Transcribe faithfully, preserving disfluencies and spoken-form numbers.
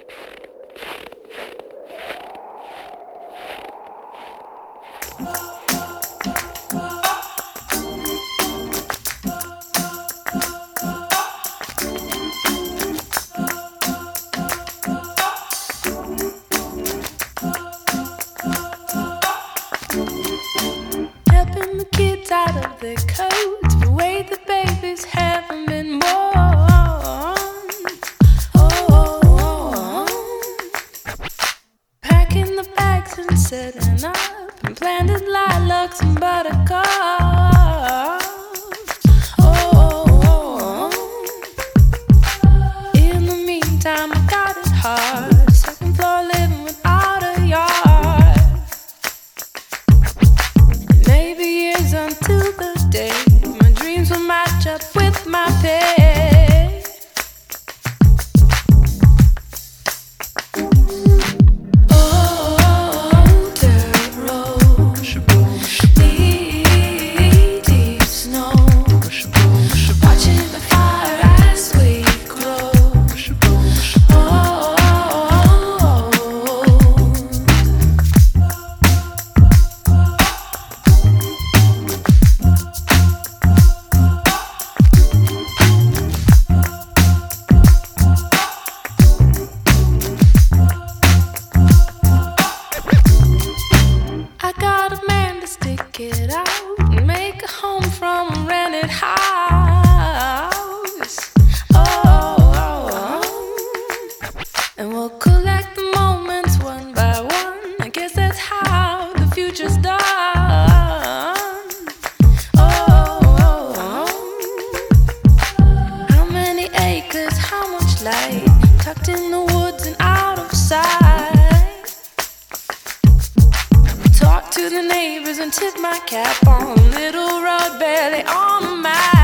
Helping the kids out of their coats, the way the babies haven't been born. Oh, packing the bags and setting up, and planted lilacs and buttercups. Oh, in the meantime, I got it hard. Second floor living without a yard. Maybe years until the day my dreams will match up with my pay. Oh, dirt road, deep, deep snow, watching the fire as we glow. Oh, I got a man to stick it out and make a home from a rented house. Oh, and we'll collect the moments one by one. I guess that's how the future's done. Oh, how many acres, how much light, tucked in the woods and out of sight. Talk to the neighbors and tip my cap on a little road barely on a mile.